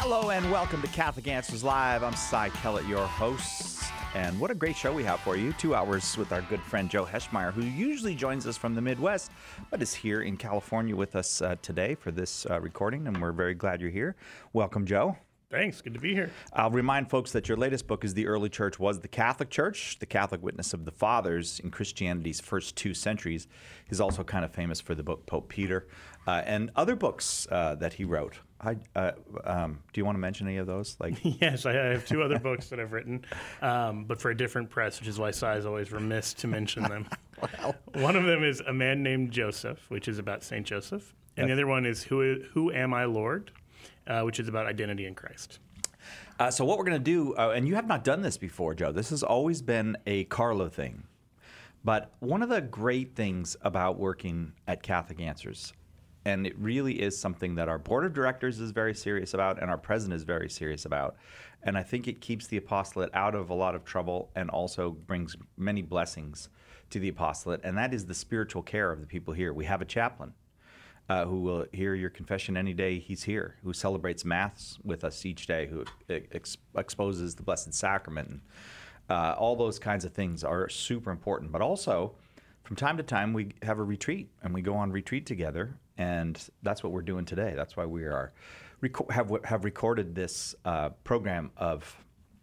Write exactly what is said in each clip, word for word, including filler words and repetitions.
Hello and welcome to Catholic Answers Live. I'm Cy Kellett, your host. And what a great show we have for you. Two hours with our good friend Joe Heschmeyer, who usually joins us from the Midwest, but is here in California with us uh, today for this uh, recording, and we're very glad you're here. Welcome, Joe. Thanks. Good to be here. I'll remind folks that your latest book is The Early Church Was the Catholic Church, the Catholic Witness of the Fathers in Christianity's First Two Centuries. He's also kind of famous for the book Pope Peter uh, and other books uh, that he wrote. I, uh, um, do you want to mention any of those? Like, yes, I have two other books that I've written, um, but for a different press, which is why Cy is always remiss to mention them. Well. One of them is A Man Named Joseph, which is about Saint Joseph. And yes. The other one is Who, Who Am I, Lord? Uh, which is about identity in Christ. Uh, so what we're going to do, uh, and you have not done this before, Joe. This has always been a Carlo thing. But one of the great things about working at Catholic Answers, and it really is something that our board of directors is very serious about and our president is very serious about, and I think it keeps the apostolate out of a lot of trouble and also brings many blessings to the apostolate, and that is the spiritual care of the people here. We have a chaplain. Uh, who will hear your confession any day he's here, who celebrates Mass with us each day, who ex- exposes the Blessed Sacrament. And, uh, all those kinds of things are super important. But also, from time to time, we have a retreat, and we go on retreat together, and that's what we're doing today. That's why we are rec- have have recorded this uh, program of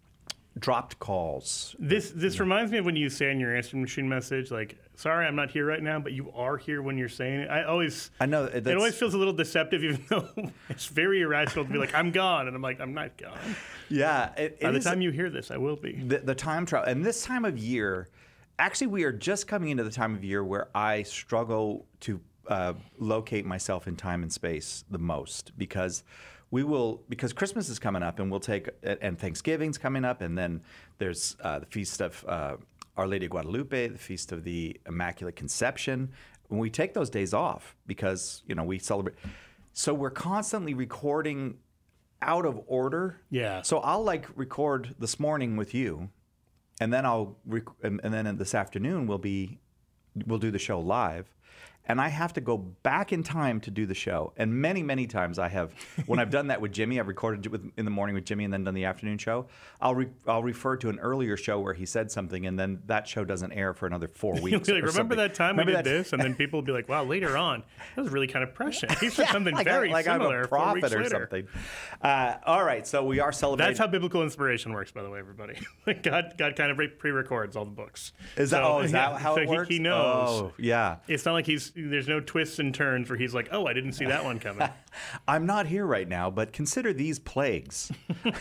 dropped calls. This this yeah. reminds me of when you say in your answering machine message, like, sorry, I'm not here right now, but you are here when you're saying it. I always, I know it always feels a little deceptive, even though it's very irrational to be like, I'm gone, and I'm like, I'm not gone. Yeah. It, it By the is, time you hear this, I will be. The, the time travel, and this time of year, actually, we are just coming into the time of year where I struggle to uh, locate myself in time and space the most, because we will, because Christmas is coming up, and we'll take, and Thanksgiving's coming up, and then there's uh, the feast of uh, Our Lady of Guadalupe, the feast of the Immaculate Conception. When we take those days off, because you know we celebrate, so we're constantly recording out of order. Yeah. So I'll like record this morning with you, and then I'll rec- and, and then this afternoon we'll be we'll do the show live. And I have to go back in time to do the show. And many, many times I have, when I've done that with Jimmy, I've recorded with, in the morning with Jimmy and then done the afternoon show, I'll re, I'll refer to an earlier show where he said something, and then that show doesn't air for another four weeks. Like, remember something. that time remember we did that? this? And then people will be like, wow, later on, that was really kind of prescient. He said yeah, something like very I, like similar I'm a four weeks prophet or later. something. Uh, all right, so we are celebrating. That's how biblical inspiration works, by the way, everybody. God, God kind of pre-records all the books. Is that, so, oh, is that yeah, how so it he, works? He knows. Oh, yeah. It's not like he's, there's no twists and turns where he's like, oh, I didn't see that one coming. I'm not here right now, but consider these plagues.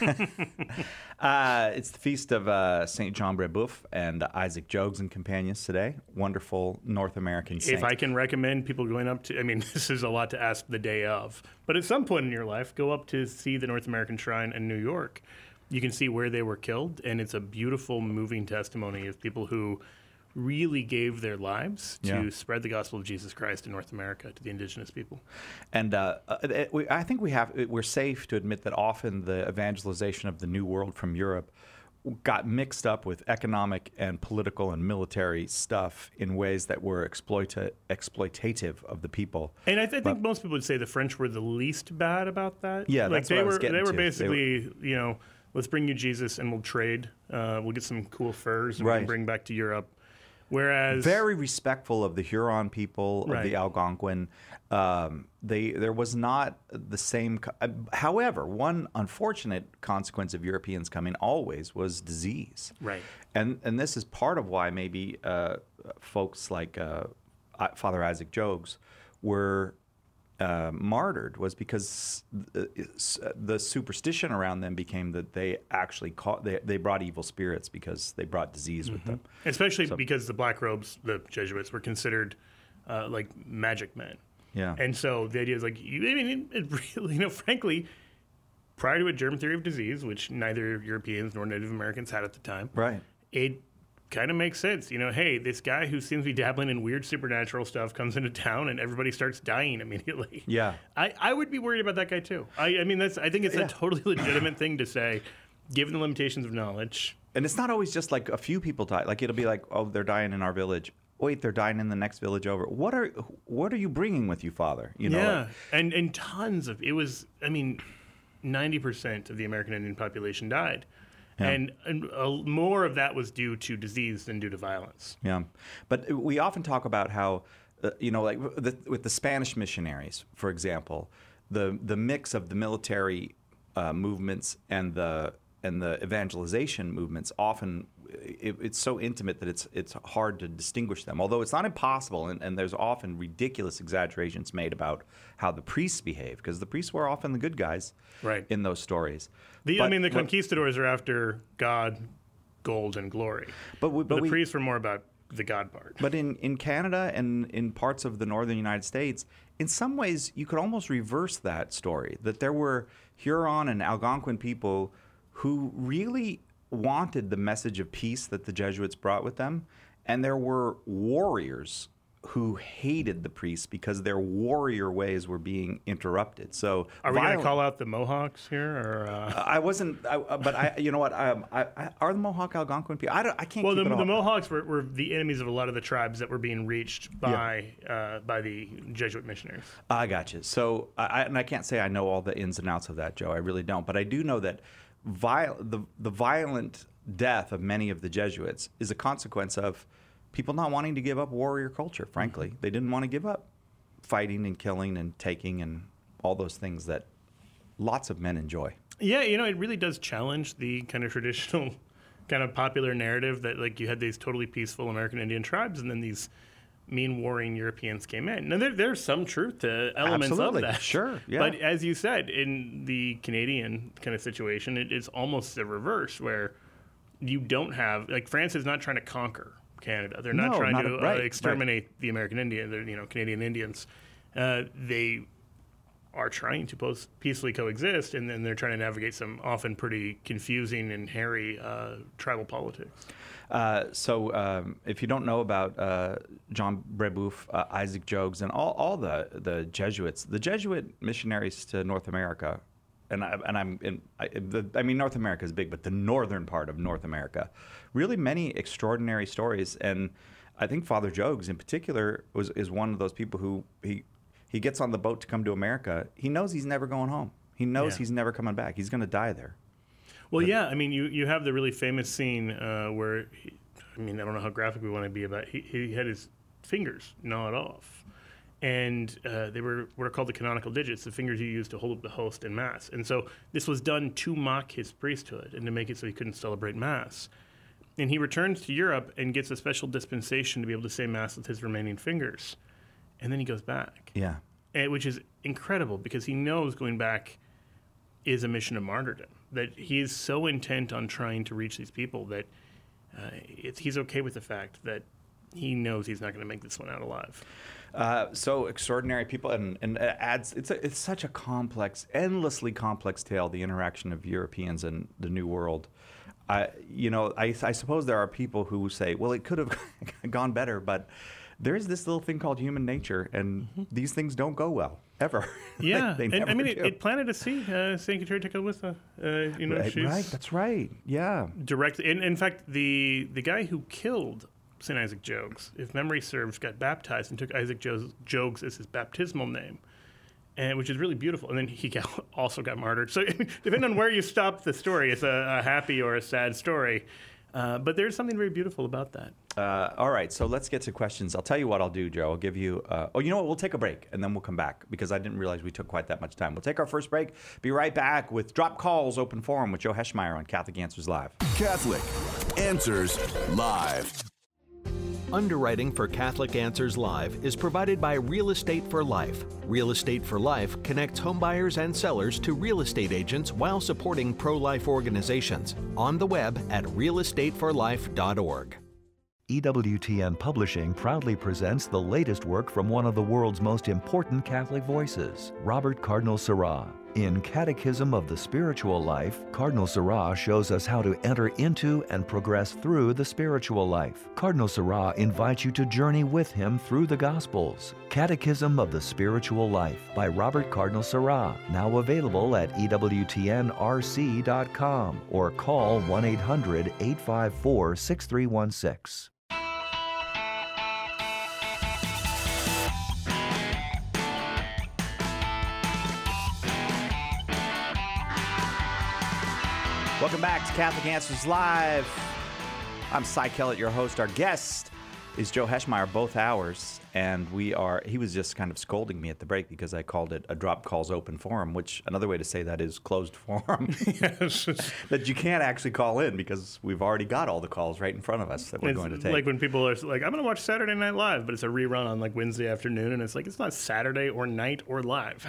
uh, it's the feast of uh, Saint Jean Brebeuf and Isaac Jogues and companions today. Wonderful North American saint. If I can recommend people going up to, I mean, this is a lot to ask the day of, but at some point in your life, go up to see the North American Shrine in New York. You can see where they were killed, and it's a beautiful, moving testimony of people who really gave their lives to yeah. spread the gospel of Jesus Christ in North America to the indigenous people. And uh, it, we, I think we have we're safe to admit that often the evangelization of the New World from Europe got mixed up with economic and political and military stuff in ways that were exploita- exploitative of the people. And I, th- I think but, most people would say the French were the least bad about that. Yeah, like that's they what I were. was getting they were to. basically, they were, you know, let's bring you Jesus and we'll trade. Uh, we'll get some cool furs and right. we can bring back to Europe. Whereas very respectful of the Huron people, right. of the Algonquin. Um, they there was not the same. Uh, however, one unfortunate consequence of Europeans coming always was disease. Right. And and this is part of why maybe uh, folks like uh, Father Isaac Jogues were uh, martyred, was because the, the superstition around them became that they actually caught, they, they brought evil spirits because they brought disease mm-hmm. with them. Especially so, because the Black Robes, the Jesuits, were considered uh, like magic men. Yeah. And so the idea is like, you, I mean, it, it really, you know, frankly, prior to a germ theory of disease, which neither Europeans nor Native Americans had at the time, right? It kind of makes sense. You know, hey, this guy who seems to be dabbling in weird supernatural stuff comes into town and everybody starts dying immediately. Yeah. I, I would be worried about that guy too. I, I mean, that's I think it's yeah. a totally legitimate thing to say, given the limitations of knowledge. And it's not always just like a few people die. Like it'll be like, oh, they're dying in our village. Wait, they're dying in the next village over. What are what are you bringing with you, Father? You know, yeah, like, and and tons of it was. I mean, ninety percent of the American Indian population died. Yeah. And, and uh, more of that was due to disease than due to violence. Yeah. But we often talk about how, uh, you know, like the, with the Spanish missionaries, for example, the, the mix of the military uh, movements and the and the evangelization movements often it, it's so intimate that it's it's hard to distinguish them. Although it's not impossible, and, and there's often ridiculous exaggerations made about how the priests behave, because the priests were often the good guys right. in those stories. The, but, I mean, the but, conquistadors are after God, gold, and glory. But, we, but, but the we, priests were more about the God part. But in, in Canada and in parts of the northern United States, in some ways you could almost reverse that story, that there were Huron and Algonquin people who really wanted the message of peace that the Jesuits brought with them, and there were warriors who hated the priests because their warrior ways were being interrupted. So, are we going to call out the Mohawks here? Or uh... I wasn't, I, but I, you know what? I, I, I, are the Mohawk Algonquin people? I don't, I can't. Well, keep the, it all. the Mohawks were, were the enemies of a lot of the tribes that were being reached by yeah. uh, by the Jesuit missionaries. I got you. So, I, and I can't say I know all the ins and outs of that, Joe. I really don't. But I do know that viol- the the violent death of many of the Jesuits is a consequence of people not wanting to give up warrior culture, frankly. Mm-hmm. They didn't want to give up fighting and killing and taking and all those things that lots of men enjoy. Yeah, you know, it really does challenge the kind of traditional, kind of popular narrative that, like, you had these totally peaceful American Indian tribes and then these mean warring Europeans came in. Now, there, there's some truth to elements Absolutely. of that. Sure, yeah. But as you said, in the Canadian kind of situation, it is almost the reverse, where you don't have, like, France is not trying to conquer Canada. They're not no, trying not to a, right, uh, exterminate right. the American Indian, you know, Canadian Indians. Uh, they are trying to both peacefully coexist, and then they're trying to navigate some often pretty confusing and hairy uh, tribal politics. Uh, so um, if you don't know about uh, Jean Brebeuf, uh, Isaac Jogues, and all, all the, the Jesuits, the Jesuit missionaries to North America, and, I, and I'm in, I, the, I mean, North America is big, but the northern part of North America, really many extraordinary stories. And I think Father Jogues in particular was is one of those people who he he gets on the boat to come to America. He knows he's never going home. He knows yeah. he's never coming back. He's going to die there. Well, but, yeah. I mean, you, you have the really famous scene uh, where, he, I mean, I don't know how graphic we want to be about it. He, he had his fingers gnawed off. And uh, they were what are called the canonical digits, the fingers you use to hold up the host in Mass. And so this was done to mock his priesthood and to make it so he couldn't celebrate Mass. And he returns to Europe and gets a special dispensation to be able to say Mass with his remaining fingers. And then he goes back. Yeah. And, which is incredible, because he knows going back is a mission of martyrdom, that he is so intent on trying to reach these people that uh, it's, he's okay with the fact that he knows he's not going to make this one out alive. Uh, so extraordinary people, and, and it adds. It's a, it's such a complex, endlessly complex tale. The interaction of Europeans and the New World. I, you know, I, I suppose there are people who say, well, it could have gone better, but there is this little thing called human nature, and mm-hmm. these things don't go well ever. Yeah, they, they and I mean, it, do. it planted a seed. Uh, Saint Katrina Tekakwitha, uh, you know, right, she's right. That's right. Yeah. Directly. In, in fact, the the guy who killed Saint Isaac Jogues, if memory serves, got baptized and took Isaac Jogues as his baptismal name, and which is really beautiful. And then he got, also got martyred. So depending on where you stop the story, it's a, a happy or a sad story. Uh, but there's something very beautiful about that. Uh, all right, so let's get to questions. I'll tell you what I'll do, Joe. I'll give you... Uh, oh, you know what? We'll take a break, and then we'll come back, because I didn't realize we took quite that much time. We'll take our first break. Be right back with Drop Calls Open Forum with Joe Heschmeyer on Catholic Answers Live. Catholic Answers Live. Underwriting for Catholic Answers Live is provided by Real Estate for Life. Real Estate for Life connects homebuyers and sellers to real estate agents while supporting pro-life organizations. On the web at real estate for life dot org. E W T N Publishing proudly presents the latest work from one of the world's most important Catholic voices, Robert Cardinal Sarah. In Catechism of the Spiritual Life, Cardinal Sarah shows us how to enter into and progress through the spiritual life. Cardinal Sarah invites you to journey with him through the Gospels. Catechism of the Spiritual Life by Robert Cardinal Sarah, now available at E W T N R C dot com or call one eight hundred, eight five four, six three one six. Welcome back to Catholic Answers Live. I'm Cy Kellett, your host. Our guest is Joe Heschmeyer, both hours, and we are. He was just kind of scolding me at the break because I called it a drop calls open forum, which another way to say that is closed forum. Yes. That you can't actually call in because we've already got all the calls right in front of us that we're It's going to take. like when people are like, I'm going to watch Saturday Night Live, but it's a rerun on like Wednesday afternoon, and it's like, it's not Saturday or night or live.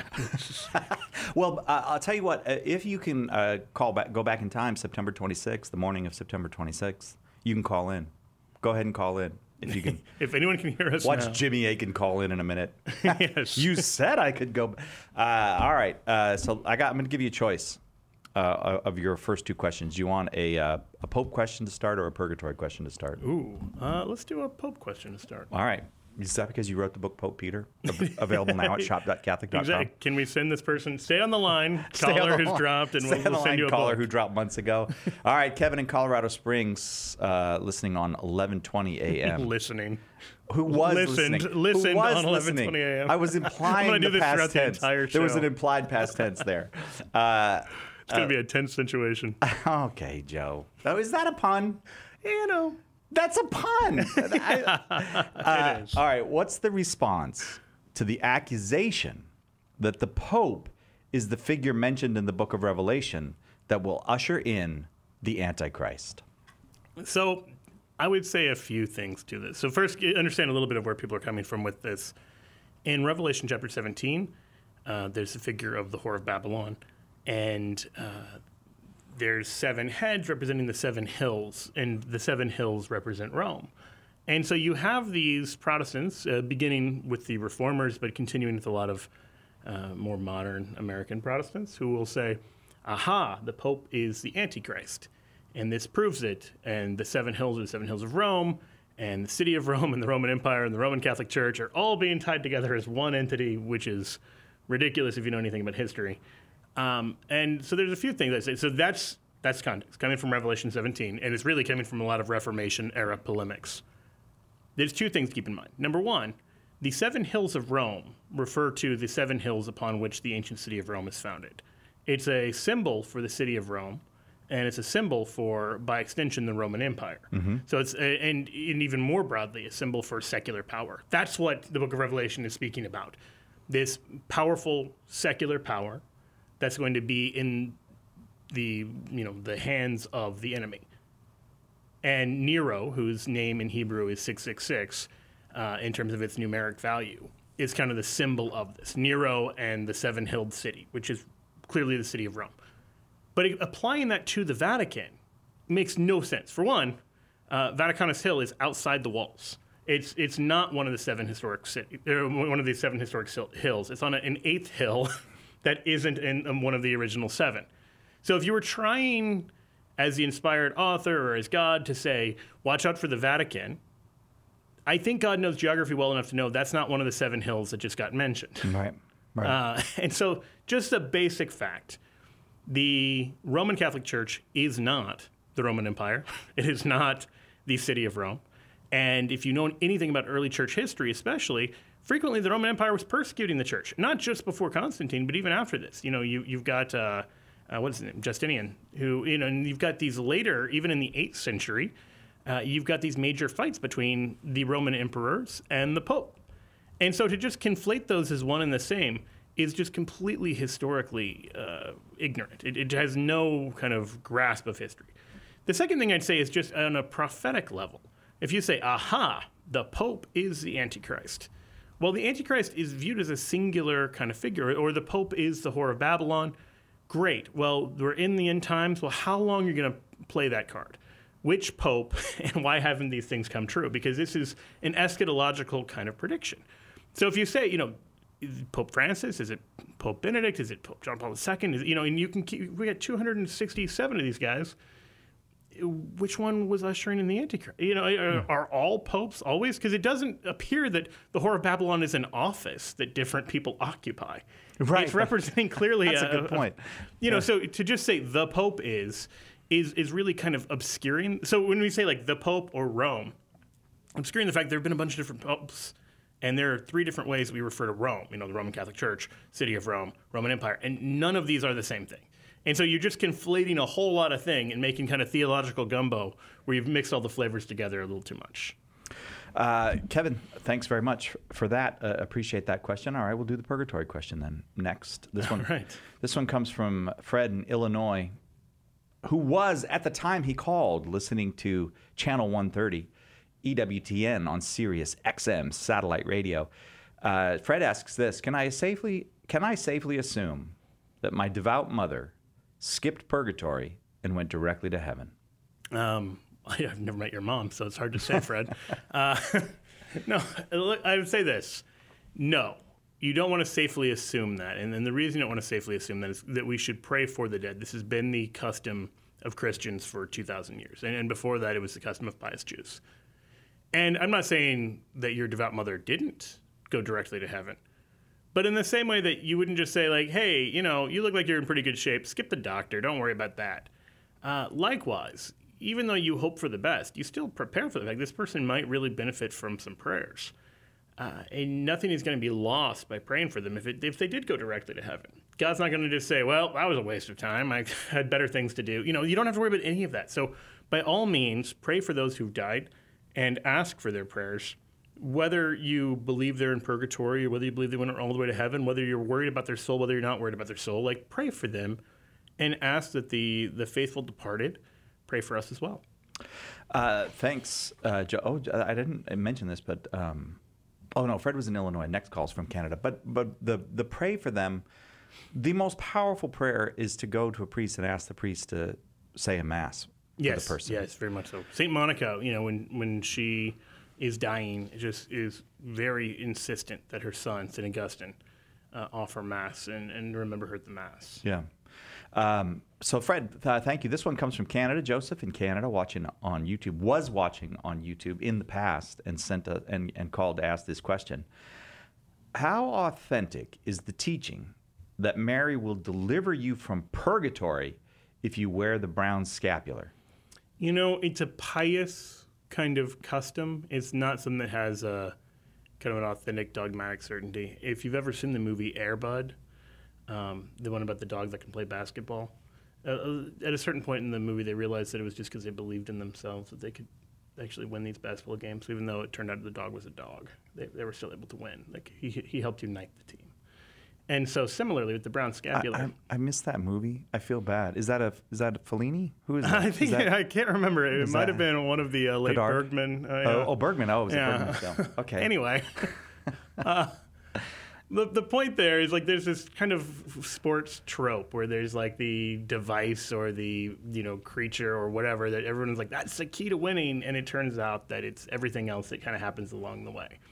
Well, uh, I'll tell you what. Uh, if you can uh, call back, go back in time, September twenty-sixth, the morning of September twenty-sixth, you can call in. Go ahead and call in if you can. If anyone can hear us Watch now. Jimmy Aiken call in in a minute. Yes. You said I could go. Uh, all right. Uh, so I got. I'm going to give you a choice uh, of your first two questions. You want a uh, a Pope question to start or a purgatory question to start? Ooh, uh, let's do a Pope question to start. All right. Is that because you wrote the book Pope Peter? Av- Available now at shop dot catholic dot com. Exactly. Can we send this person? Stay on the line. Stay on Caller the who's line. dropped, and Stay we'll, on the we'll send line, you a caller book. who dropped months ago. All right, Kevin in Colorado Springs, uh, listening on eleven twenty a.m. Listening. Who was Listened- listening? listened Who was on eleven listening? twenty a.m. I was I'm implying gonna do the this past throughout the tense. entire There was show. an implied past tense there. Uh, It's going to be a tense situation. okay, Joe. Oh, is that a pun? You know. That's a pun. I- uh, It is. All right. What's the response to the accusation that the Pope is the figure mentioned in the Book of Revelation that will usher in the Antichrist? So I would say a few things to this. So first, get- understand a little bit of where people are coming from with this. In Revelation chapter seventeen, uh, there's the figure of the Whore of Babylon, and uh, there's seven heads representing the seven hills, and the seven hills represent Rome. And so you have these Protestants, uh, beginning with the Reformers, but continuing with a lot of uh, more modern American Protestants, who will say, aha, the Pope is the Antichrist. And this proves it. And the seven hills are the seven hills of Rome, and the city of Rome, and the Roman Empire, and the Roman Catholic Church are all being tied together as one entity, which is ridiculous if you know anything about history. Um, and so there's a few things I say. So that's that's context coming from Revelation seventeen, and it's really coming from a lot of Reformation era polemics. There's two things to keep in mind. Number one, the seven hills of Rome refer to the seven hills upon which the ancient city of Rome is founded. It's a symbol for the city of Rome, and it's a symbol for, by extension, the Roman Empire. Mm-hmm. So it's, a, and, and even more broadly, a symbol for secular power. That's what the book of Revelation is speaking about. This powerful secular power that's going to be in the, you know, the hands of the enemy. And Nero, whose name in Hebrew is six six six, uh, in terms of its numeric value, is kind of the symbol of this. Nero and the seven-hilled city, which is clearly the city of Rome. But it, applying that to the Vatican makes no sense. For one, uh, Vaticanus Hill is outside the walls. It's it's not one of the seven historic city, or one of the seven historic hills. It's on a, an eighth hill that isn't in um, one of the original seven. So if you were trying, as the inspired author or as God, to say, watch out for the Vatican, I think God knows geography well enough to know that's not one of the seven hills that just got mentioned. Right. Right. Uh, and so just a basic fact, the Roman Catholic Church is not the Roman Empire. It is not the city of Rome. And if you know anything about early church history especially, frequently the Roman Empire was persecuting the church, not just before Constantine, but even after this. You know, you, you've got, uh, uh, what's his name, Justinian, who, you know, and you've got these later, even in the eighth century, uh, you've got these major fights between the Roman emperors and the Pope. And so to just conflate those as one and the same is just completely historically uh, ignorant. It, it has no kind of grasp of history. The second thing I'd say is just on a prophetic level. If you say, aha, the Pope is the Antichrist. Well, the Antichrist is viewed as a singular kind of figure, or the Pope is the Whore of Babylon. Great. Well, we're in the end times. Well, how long are you going to play that card? Which Pope, and why haven't these things come true? Because this is an eschatological kind of prediction. So if you say, you know, is it Pope Francis? Is it Pope Benedict? Is it Pope John Paul the Second? Is, you know, and you can keep, we got two hundred sixty-seven of these guys. Which one was ushering in the Antichrist? You know, are, are all popes always? Because it doesn't appear that the Whore of Babylon is an office that different people occupy. Right. It's representing clearly. That's a a good point. You know, so to just say the Pope is is is really kind of obscuring. So when we say like the Pope or Rome, obscuring the fact there have been a bunch of different popes. And there are three different ways we refer to Rome. You know, the Roman Catholic Church, City of Rome, Roman Empire. And none of these are the same thing. And so you're just conflating a whole lot of thing and making kind of theological gumbo where you've mixed all the flavors together a little too much. Uh, Kevin, thanks very much for that. Uh, appreciate that question. All right, we'll do the purgatory question then next. This one, right. This one comes from Fred in Illinois, who was, at the time he called, listening to Channel one thirty, E W T N on Sirius X M satellite radio. Uh, Fred asks this, can I safely can I safely assume that my devout mother skipped purgatory and went directly to heaven? Um, I've never met your mom, so it's hard to say, Fred. uh, no, I would say this. No, you don't want to safely assume that. And, and the reason you don't want to safely assume that is that we should pray for the dead. This has been the custom of Christians for two thousand years. And, and before that, it was the custom of pious Jews. And I'm not saying that your devout mother didn't go directly to heaven. But in the same way that you wouldn't just say, like, hey, you know, you look like you're in pretty good shape. Skip the doctor. Don't worry about that. Uh, likewise, even though you hope for the best, you still prepare for the fact this person might really benefit from some prayers. Uh, and nothing is going to be lost by praying for them if, it, if they did go directly to heaven. God's not going to just say, well, that was a waste of time. I had better things to do. You know, you don't have to worry about any of that. So by all means, pray for those who've died and ask for their prayers. Whether you believe they're in purgatory or whether you believe they went all the way to heaven, whether you're worried about their soul, whether you're not worried about their soul, like pray for them and ask that the, the faithful departed pray for us as well. Uh, thanks, uh, Joe. Oh, I didn't mention this, but um, oh no, Fred was in Illinois. Next call's from Canada. But but the the pray for them. The most powerful prayer is to go to a priest and ask the priest to say a mass for yes, the person. Yes, very much so. Saint Monica, you know, when when she is dying, just is very insistent that her son, Saint Augustine, uh, offer mass and, and remember her at the mass. Yeah. Um, so, Fred, uh, thank you. This one comes from Canada. Joseph in Canada, watching on YouTube, was watching on YouTube in the past and sent a, and, and called to ask this question. How authentic is the teaching that Mary will deliver you from purgatory if you wear the brown scapular? You know, it's a pious kind of custom. It's not something that has a kind of an authentic dogmatic certainty. If you've ever seen the movie Air Bud, Um, the one about the dog that can play basketball. Uh, at a certain point in the movie, they realized that it was just because they believed in themselves that they could actually win these basketball games, even though it turned out the dog was a dog. They, they were still able to win. Like he he helped unite the team. And so similarly with the brown scapular, I, I, I missed that movie. I feel bad. Is that a is that Fellini? Who is that? I think is that, I can't remember. It might that have been one of the uh, late Godard? Bergman. Uh, Oh, yeah. oh, Bergman. Oh, it was Yeah. a Bergman film. Okay. Anyway, uh, the the point there is like there's this kind of sports trope where there's like the device or the you know creature or whatever that everyone's like that's the key to winning, and it turns out that it's everything else that kind of happens along the way.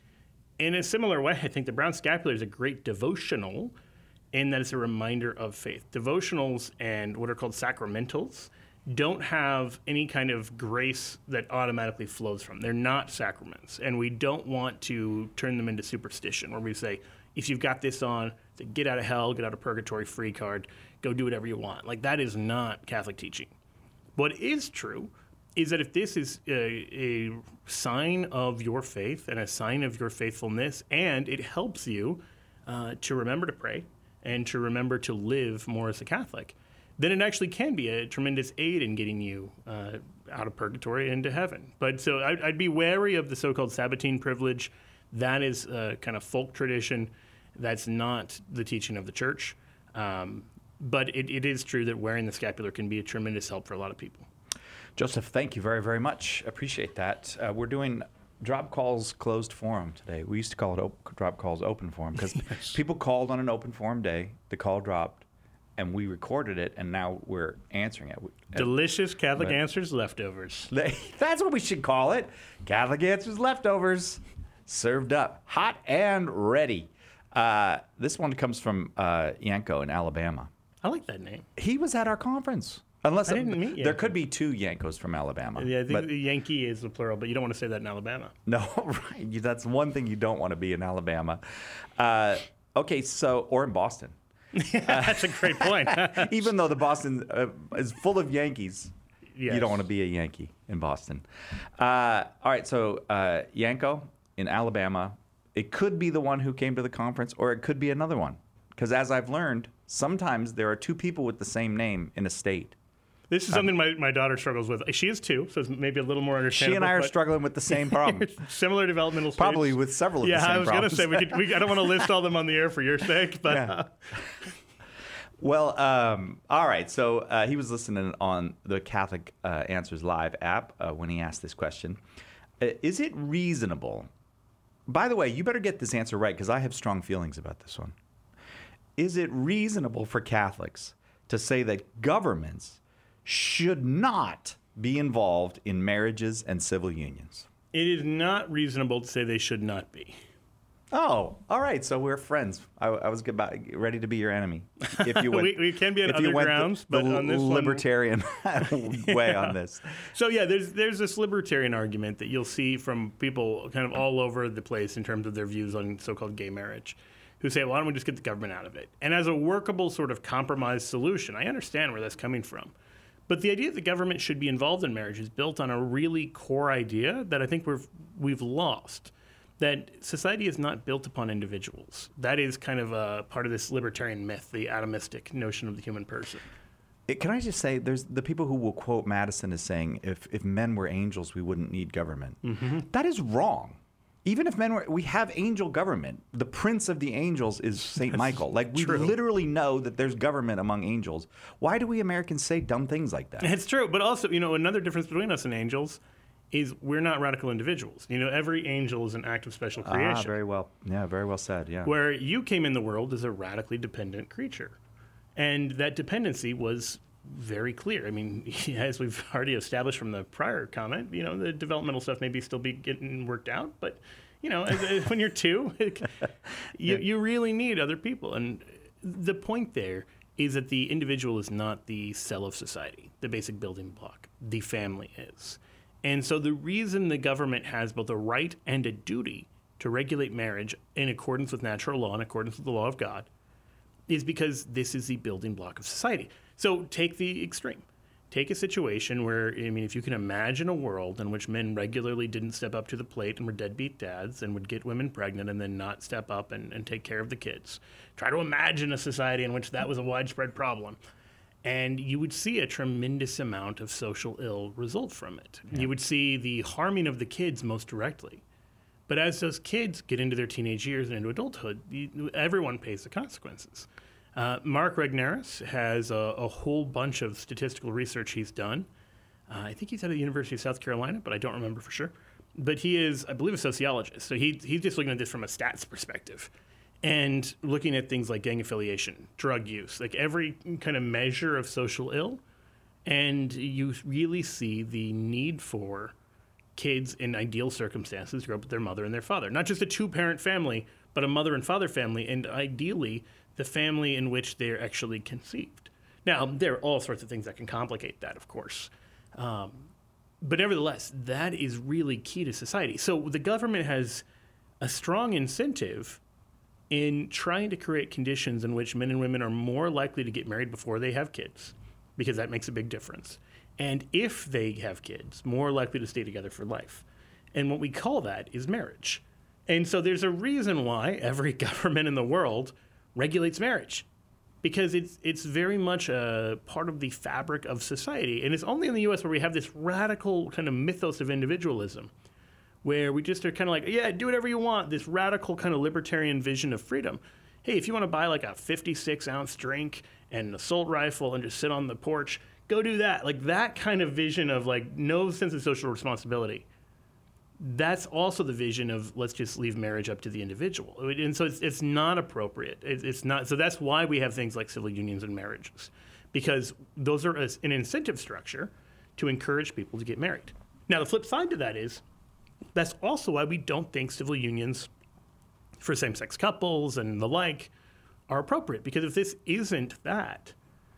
In a similar way, I think the brown scapular is a great devotional in that it's a reminder of faith. Devotionals and what are called sacramentals don't have any kind of grace that automatically flows from. They're not sacraments, and we don't want to turn them into superstition where we say, if you've got this on, it's a get out of hell, get out of purgatory free card, go do whatever you want. Like, that is not Catholic teaching. What is true is that if this is a, a sign of your faith and a sign of your faithfulness, and it helps you uh, to remember to pray and to remember to live more as a Catholic, then it actually can be a tremendous aid in getting you uh, out of purgatory and into heaven. But so I'd, I'd be wary of the so-called Sabbatine privilege. That is a kind of folk tradition. That's not the teaching of the church. Um, but it, it is true that wearing the scapular can be a tremendous help for a lot of people. Joseph, thank you very, very much. Appreciate that. Uh, we're doing Drop Calls closed forum today. We used to call it op- Drop Calls open forum because yes. people called on an open forum day. The call dropped, and we recorded it, and now we're answering it. Delicious Catholic but, Answers leftovers. That's what we should call it. Catholic Answers leftovers, served up, hot and ready. Uh, this one comes from uh, Yanko in Alabama. I like that name. He was at our conference. Unless I didn't meet Yanko. There could be two Yankos from Alabama. Yeah, I think but, the Yankee is the plural, but you don't want to say that in Alabama. No, right. That's one thing you don't want to be in Alabama. Uh, okay, so, or in Boston. Yeah, that's a great point. Even though the Boston uh, is full of Yankees, yes. you don't want to be a Yankee in Boston. Uh, all right, so uh, Yanko in Alabama, it could be the one who came to the conference, or it could be another one. Because as I've learned, sometimes there are two people with the same name in a state. This is something my, my daughter struggles with. She is two, so it's maybe a little more understandable. She and I are struggling with the same problem. Similar developmental stages. Probably with several of yeah, the same I was problems. going to say, we could, we, I don't want to list all them on the air for your sake, but... Yeah. Uh, Well, um, all right. So uh, he was listening on the Catholic uh, Answers Live app uh, when he asked this question. Uh, is it reasonable? By the way, you better get this answer right because I have strong feelings about this one. Is it reasonable for Catholics to say that governments should not be involved in marriages and civil unions? It is not reasonable to say they should not be. Oh, all right. So we're friends. I, I was about ready to be your enemy. If you went, we, we can be on if other you went grounds, the, the but on this libertarian way Yeah. on this. So yeah, there's there's this libertarian argument that you'll see from people kind of all over the place in terms of their views on so-called gay marriage, who say, well, why don't we just get the government out of it? And as a workable sort of compromise solution, I understand where that's coming from. But the idea that the government should be involved in marriage is built on a really core idea that I think we've we've lost. That society is not built upon individuals. That is kind of a part of this libertarian myth, the atomistic notion of the human person. It, can I just say, there's the people who will quote Madison as saying, if, if men were angels, we wouldn't need government. Mm-hmm. That is wrong. Even if men were, we have angel government. The prince of the angels is Saint Michael. Like, we true. literally know that there's government among angels. Why do we Americans say dumb things like that? It's true, but also, you know, another difference between us and angels is we're not radical individuals. You know, every angel is an act of special creation. Ah, very well. Yeah, very well said, yeah. Where you came in the world as a radically dependent creature. And that dependency was very clear. I mean, as we've already established from the prior comment, you know, the developmental stuff maybe still be getting worked out, but, you know, as, as, when you're two, it, you, you really need other people. And the point there is that the individual is not the cell of society, the basic building block. The family is. And so the reason the government has both a right and a duty to regulate marriage in accordance with natural law, in accordance with the law of God, is because this is the building block of society. So take the extreme. Take a situation where, I mean, if you can imagine a world in which men regularly didn't step up to the plate and were deadbeat dads and would get women pregnant and then not step up and, and take care of the kids. Try to imagine a society in which that was a widespread problem. And you would see a tremendous amount of social ill result from it. Yeah. You would see the harming of the kids most directly. But as those kids get into their teenage years and into adulthood, you, everyone pays the consequences. Uh, Mark Regnerus has a, a whole bunch of statistical research he's done. Uh, I think he's at the University of South Carolina, but I don't remember for sure. But he is, I believe, a sociologist. So he, he's just looking at this from a stats perspective. And looking at things like gang affiliation, drug use, like every kind of measure of social ill. And you really see the need for kids in ideal circumstances to grow up with their mother and their father. Not just a two-parent family, but a mother and father family, and ideally the family in which they're actually conceived. Now, there are all sorts of things that can complicate that, of course. Um, but nevertheless, that is really key to society. So the government has a strong incentive in trying to create conditions in which men and women are more likely to get married before they have kids, because that makes a big difference. And if they have kids, more likely to stay together for life. And what we call that is marriage. And so there's a reason why every government in the world regulates marriage, because it's it's very much a part of the fabric of society. And it's only in the U S where we have this radical kind of mythos of individualism, where we just are kind of like, yeah, do whatever you want, this radical kind of libertarian vision of freedom. Hey, if you want to buy like a fifty-six ounce drink and an assault rifle and just sit on the porch, go do that. Like that kind of vision of like no sense of social responsibility. That's also the vision of let's just leave marriage up to the individual. And so it's, it's not appropriate. It, it's not. So that's why we have things like civil unions and marriages, because those are an incentive structure to encourage people to get married. Now, the flip side to that is, that's also why we don't think civil unions for same-sex couples and the like are appropriate. Because if this isn't that,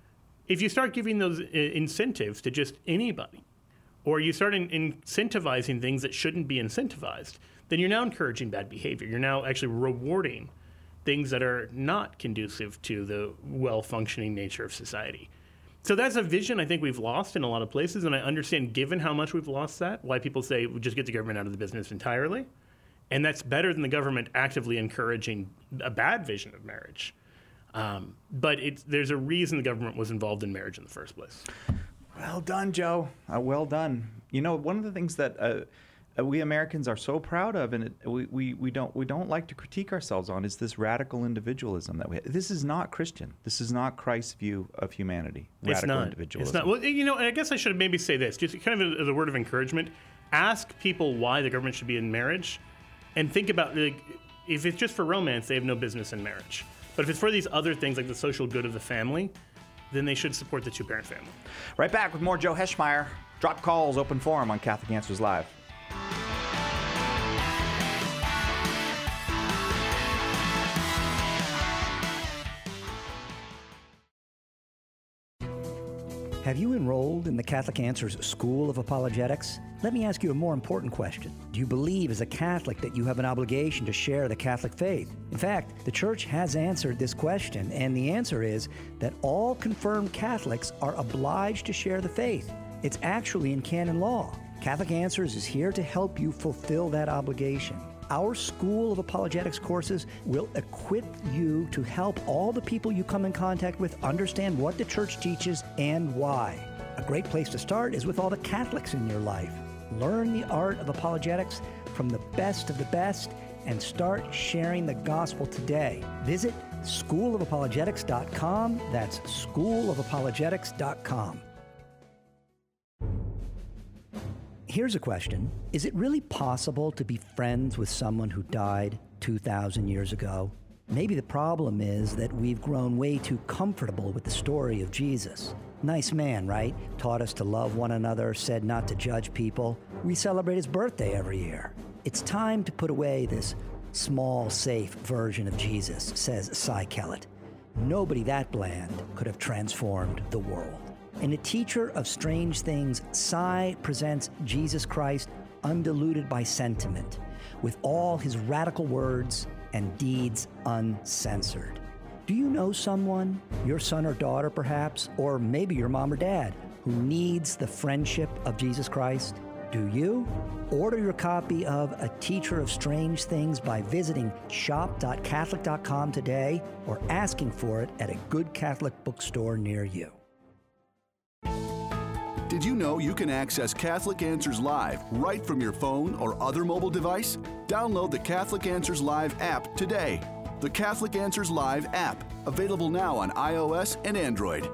if you start giving those uh, incentives to just anybody, or you start in- incentivizing things that shouldn't be incentivized, then you're now encouraging bad behavior. You're now actually rewarding things that are not conducive to the well-functioning nature of society. So that's a vision I think we've lost in a lot of places, and I understand, given how much we've lost that, why people say we just get the government out of the business entirely. And that's better than the government actively encouraging a bad vision of marriage. Um, but it's, there's a reason the government was involved in marriage in the first place. Well done, Joe. Uh, well done. You know, one of the things that uh, uh, we Americans are so proud of, and it, we, we we don't we don't like to critique ourselves on, is this radical individualism that we have. This is not Christian. This is not Christ's view of humanity. Radical it's not. individualism. It's not. Well, you know, I guess I should maybe say this, just kind of as a word of encouragement. Ask people why the government should be in marriage, and think about, like, if it's just for romance, they have no business in marriage. But if it's for these other things, like the social good of the family, then they should support the two-parent family. Right back with more Joe Heschmeyer. Drop calls, open forum on Catholic Answers Live. Have you enrolled in the Catholic Answers School of Apologetics? Let me ask you a more important question. Do you believe as a Catholic that you have an obligation to share the Catholic faith? In fact, the Church has answered this question, and the answer is that all confirmed Catholics are obliged to share the faith. It's actually in canon law. Catholic Answers is here to help you fulfill that obligation. Our School of Apologetics courses will equip you to help all the people you come in contact with understand what the Church teaches and why. A great place to start is with all the Catholics in your life. Learn the art of apologetics from the best of the best and start sharing the gospel today. Visit school of apologetics dot com. That's school of apologetics dot com. Here's a question. Is it really possible to be friends with someone who died two thousand years ago? Maybe the problem is that we've grown way too comfortable with the story of Jesus. Nice man, right? Taught us to love one another, said not to judge people. We celebrate his birthday every year. It's time to put away this small, safe version of Jesus, says Cy Kellett. Nobody that bland could have transformed the world. In A Teacher of Strange Things, Cy presents Jesus Christ undiluted by sentiment, with all his radical words and deeds uncensored. Do you know someone, your son or daughter perhaps, or maybe your mom or dad, who needs the friendship of Jesus Christ? Do you? Order your copy of A Teacher of Strange Things by visiting shop dot catholic dot com today or asking for it at a good Catholic bookstore near you. Did you know you can access Catholic Answers Live right from your phone or other mobile device? Download the Catholic Answers Live app today. The Catholic Answers Live app, available now on iOS and Android.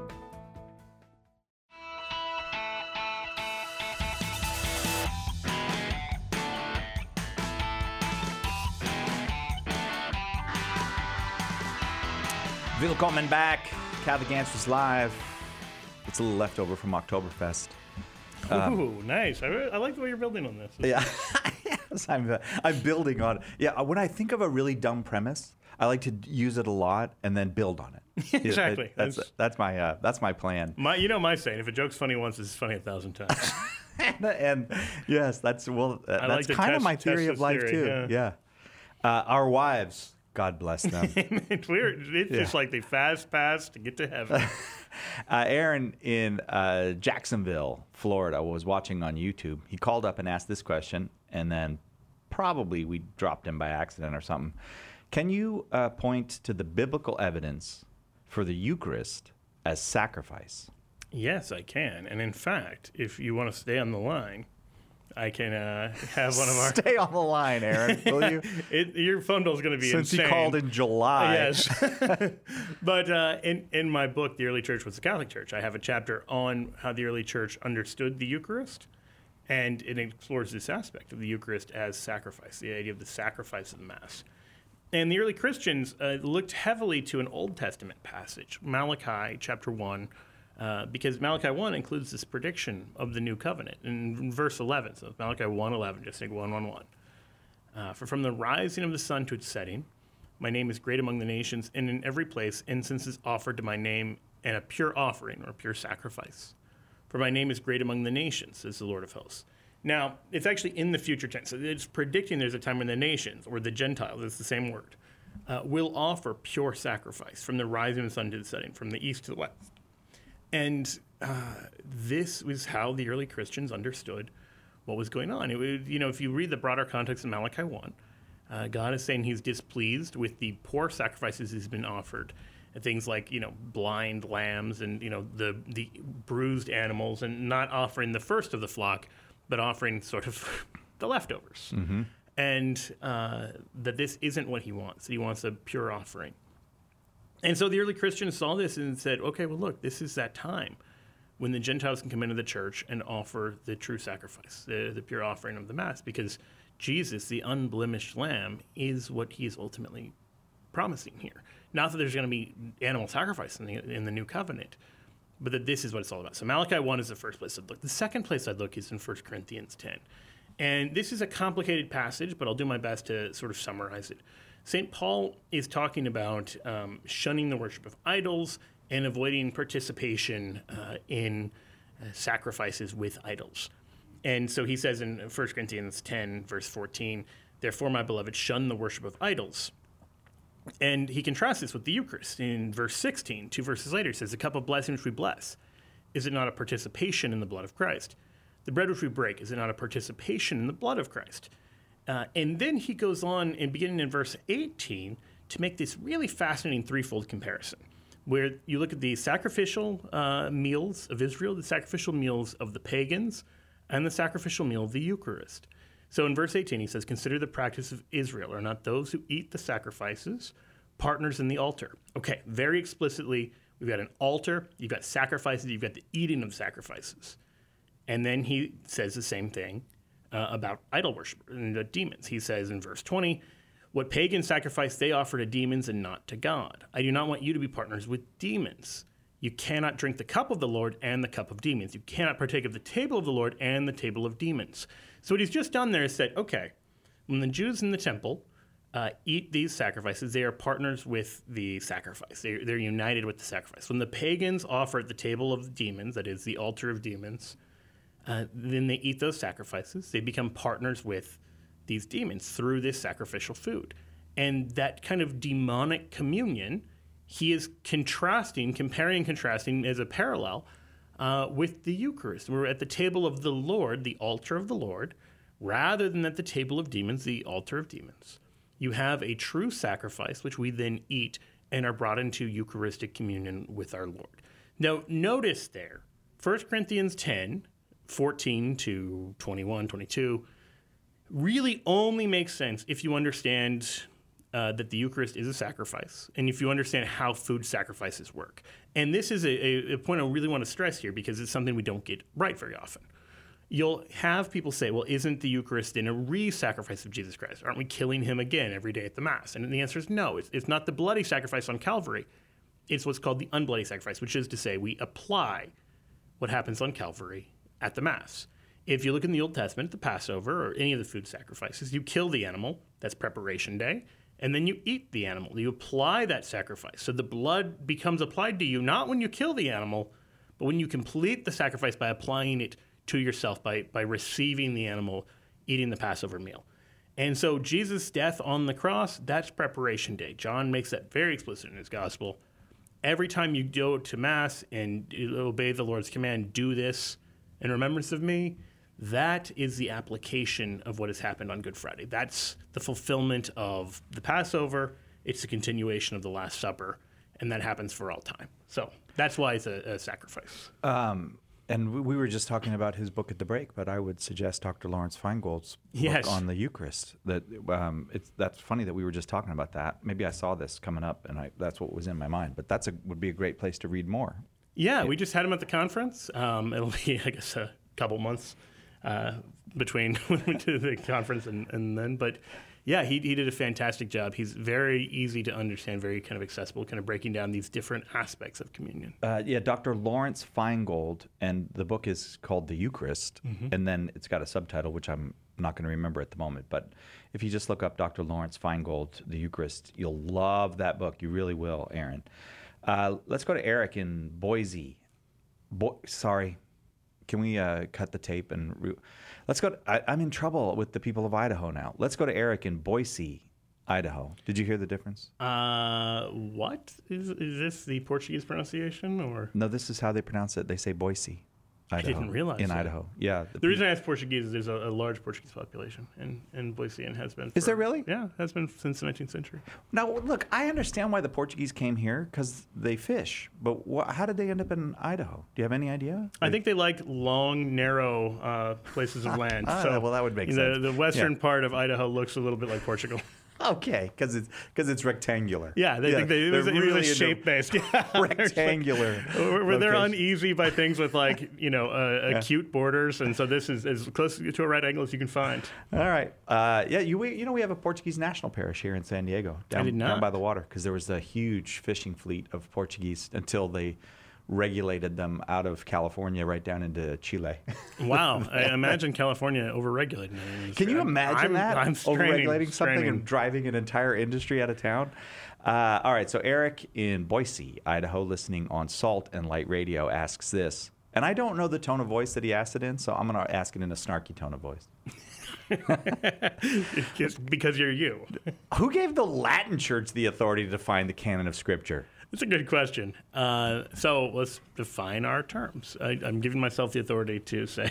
Willkommen back. Catholic Answers Live. It's a little leftover from Oktoberfest. Um, Ooh, nice. I, re- I like the way you're building on this. Yeah, yes, I'm, uh, I'm building on it. Yeah, when I think of a really dumb premise, I like to use it a lot and then build on it. Exactly. It, that's, That's- that's my uh, that's my plan. My, you know my saying, if a joke's funny once, it's funny a thousand times. and, and yes, that's well, uh, I like that's to kind of test- my theory test of this life theory, too. yeah. Yeah, uh, our wives, God bless them. it's weird. It's Yeah. just like they fast pass to get to heaven. Uh, Aaron in uh, Jacksonville, Florida, was watching on YouTube. He called up and asked this question, and then probably we dropped him by accident or something. Can you uh, point to the biblical evidence for the Eucharist as sacrifice? Yes, I can. And in fact, if you want to stay on the line, I can uh, have one of our. Stay on the line, Aaron, will you? It, your phone bill is going to be Since insane. he called in July. Yes. But uh, in, in my book, The Early Church Was the Catholic Church, I have a chapter on how the early church understood the Eucharist. And it explores this aspect of the Eucharist as sacrifice, the idea of the sacrifice of the Mass. And the early Christians uh, looked heavily to an Old Testament passage, Malachi chapter one, uh, because Malachi one includes this prediction of the new covenant in verse eleven. So Malachi one eleven, just take one one one. Uh, For from the rising of the sun to its setting, my name is great among the nations, and in every place incense is offered to my name, and a pure offering or pure sacrifice. For my name is great among the nations, says the Lord of hosts. Now, it's actually in the future tense. So it's predicting there's a time when the nations, or the Gentiles, it's the same word, uh, will offer pure sacrifice from the rising of the sun to the setting, from the east to the west. And uh, this was how the early Christians understood what was going on. It would, you know, if you read the broader context of Malachi one, uh, God is saying he's displeased with the poor sacrifices he's been offered, things like, you know, blind lambs and, you know, the the bruised animals, and not offering the first of the flock, but offering sort of the leftovers. Mm-hmm. And uh, that this isn't what he wants. He wants a pure offering. And so the early Christians saw this and said, okay, well, look, this is that time when the Gentiles can come into the church and offer the true sacrifice, the, the pure offering of the Mass, because Jesus, the unblemished Lamb, is what he is ultimately promising here. Not that there's going to be animal sacrifice in the, in the New Covenant, but that this is what it's all about. So Malachi one is the first place I'd look. The second place I'd look is in First Corinthians ten. And this is a complicated passage, but I'll do my best to sort of summarize it. Saint Paul is talking about um, shunning the worship of idols and avoiding participation uh, in uh, sacrifices with idols. And so he says in First Corinthians ten, verse fourteen, therefore, my beloved, shun the worship of idols. And he contrasts this with the Eucharist. In verse sixteen, two verses later, he says, the cup of blessing which we bless, is it not a participation in the blood of Christ? The bread which we break, is it not a participation in the blood of Christ? Uh, and then he goes on, and beginning in verse eighteen, to make this really fascinating threefold comparison, where you look at the sacrificial uh, meals of Israel, the sacrificial meals of the pagans, and the sacrificial meal of the Eucharist. So in verse eighteen, he says, consider the practice of Israel. Are not those who eat the sacrifices partners in the altar? Okay, very explicitly, we've got an altar, you've got sacrifices, you've got the eating of sacrifices. And then he says the same thing uh, about idol worship and the demons. He says in verse twenty, what pagan sacrifice they offer to demons and not to God. I do not want you to be partners with demons. You cannot drink the cup of the Lord and the cup of demons. You cannot partake of the table of the Lord and the table of demons. So what he's just done there is said, okay, when the Jews in the temple uh, eat these sacrifices, they are partners with the sacrifice. They're, they're united with the sacrifice. When the pagans offer at the table of the demons, that is the altar of demons, uh, then they eat those sacrifices. They become partners with these demons through this sacrificial food. And that kind of demonic communion, he is contrasting, comparing and contrasting as a parallel uh, with the Eucharist. We're at the table of the Lord, the altar of the Lord, rather than at the table of demons, the altar of demons. You have a true sacrifice, which we then eat and are brought into Eucharistic communion with our Lord. Now, notice there, First Corinthians ten, fourteen to twenty-one, twenty-two, really only makes sense if you understand uh, that the Eucharist is a sacrifice, and if you understand how food sacrifices work. And this is a, a point I really want to stress here, because it's something we don't get right very often. You'll have people say, well, isn't the Eucharist then a re-sacrifice of Jesus Christ? Aren't we killing him again every day at the Mass? And the answer is no. It's, it's not the bloody sacrifice on Calvary. It's what's called the unbloody sacrifice, which is to say we apply what happens on Calvary at the Mass. If you look in the Old Testament, the Passover or any of the food sacrifices, you kill the animal, that's preparation day, and then you eat the animal. You apply that sacrifice. So the blood becomes applied to you, not when you kill the animal, but when you complete the sacrifice by applying it to yourself, by, by receiving the animal, eating the Passover meal. And so Jesus' death on the cross, that's preparation day. John makes that very explicit in his gospel. Every time you go to Mass and obey the Lord's command, do this in remembrance of me, that is the application of what has happened on Good Friday. That's the fulfillment of the Passover. It's the continuation of the Last Supper, and that happens for all time. So that's why it's a, a sacrifice. Um, and we were just talking about his book at the break, but I would suggest Doctor Lawrence Feingold's book yes. on the Eucharist. That um, it's that's funny that we were just talking about that. Maybe I saw this coming up, and I, that's what was in my mind. But that's a would be a great place to read more. Yeah, we just had him at the conference. Um, it'll be, I guess, a couple months uh, between when we went to the conference and, and then. But yeah, he he did a fantastic job. He's very easy to understand, very kind of accessible, kind of breaking down these different aspects of communion. Uh, yeah, Doctor Lawrence Feingold, and the book is called The Eucharist, mm-hmm. and then it's got a subtitle, which I'm not going to remember at the moment. But if you just look up Doctor Lawrence Feingold, The Eucharist, you'll love that book. You really will, Aaron. Uh, let's go to Eric in Boise. Bo- sorry, can we uh, cut the tape and re- let's go? To, I, I'm in trouble with the people of Idaho now. Let's go to Eric in Boise, Idaho. Did you hear the difference? Uh, what is is this the Portuguese pronunciation or? No, this is how they pronounce it. They say Boise. Idaho. I didn't realize in that. Idaho. Yeah. The reason I asked Portuguese is there's a, a large Portuguese population in, in Boise and has been. For, Is there really? Yeah, has been since the nineteenth century. Now, look, I understand why the Portuguese came here because they fish, but wh- how did they end up in Idaho? Do you have any idea? I think they like long, narrow uh, places of land. Ah, so well, that would make the, sense. The western Yeah. part of Idaho looks a little bit like Portugal. Okay, because it's because it's rectangular. Yeah, they think they, it was, they're it was really a into shape based. Yeah, rectangular. where where they're location. uneasy by things with like you know uh, acute borders, and so this is as close to a right angle as you can find. All right. Uh, yeah, you we, you know we have a Portuguese national parish here in San Diego, down, did not. down by the water, because there was a huge fishing fleet of Portuguese until they regulated them out of California right down into Chile. Wow, I imagine California overregulating the industry. Can you imagine I'm, that? I'm straining, Overregulating something straining. and driving an entire industry out of town? Uh, all right, so Eric in Boise, Idaho, listening on Salt and Light Radio, asks this. And I don't know the tone of voice that he asked it in, so I'm going to ask it in a snarky tone of voice. Just because you're you. Who gave the Latin Church the authority to define the canon of Scripture? That's a good question. Uh, so let's define our terms. I, I'm giving myself the authority to say.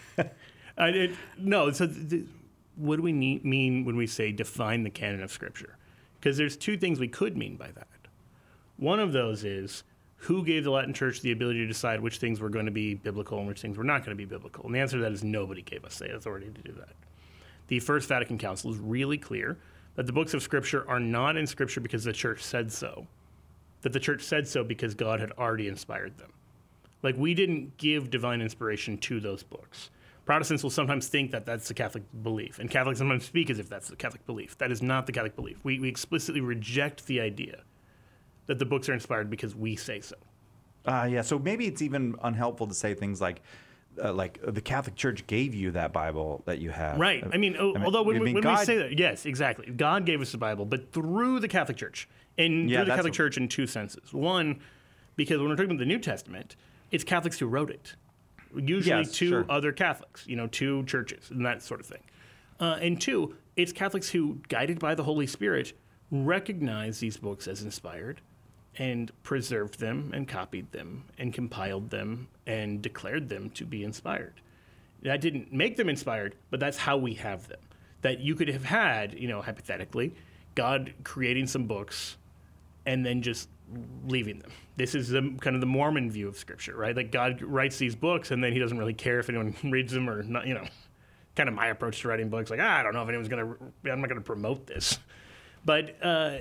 I, it, no, so th- th- what do we need, mean when we say define the canon of Scripture? Because there's two things we could mean by that. One of those is who gave the Latin Church the ability to decide which things were going to be biblical and which things were not going to be biblical? And the answer to that is nobody gave us the authority to do that. The First Vatican Council is really clear that the books of Scripture are not in Scripture because the Church said so. That the Church said so because God had already inspired them. Like, we didn't give divine inspiration to those books. Protestants will sometimes think that that's the Catholic belief, and Catholics sometimes speak as if that's the Catholic belief. That is not the Catholic belief. We, we explicitly reject the idea that the books are inspired because we say so. Uh, yeah, so maybe it's even unhelpful to say things like, uh, like uh, the Catholic Church gave you that Bible that you have. Right. I mean, o- I mean, although when, I we, mean, when God- we say that, yes, exactly. God gave us the Bible, but through the Catholic Church. And Yeah, through the that's Catholic a- Church in two senses. One, because when we're talking about the New Testament, it's Catholics who wrote it. Usually Yes, two sure. other Catholics, you know, two churches and that sort of thing. Uh, and two, it's Catholics who, guided by the Holy Spirit, recognize these books as inspired and preserved them and copied them and compiled them and declared them to be inspired. That didn't make them inspired, but that's how we have them. That you could have had, you know, hypothetically, God creating some books and then just leaving them. This is the, kind of the Mormon view of Scripture, right? Like God writes these books and then he doesn't really care if anyone reads them or not, you know. Kind of my approach to writing books, like, ah, I don't know if anyone's going to, I'm not going to promote this. But uh,